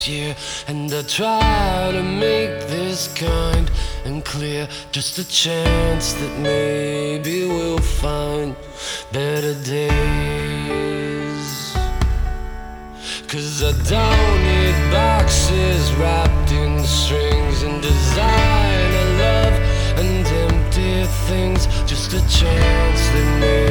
year, and I try to make this kind and clear. Just a chance that maybe we'll find better days. 'Cause I don't need boxes wrapped in strings and designer love and empty things. Just a chance that maybe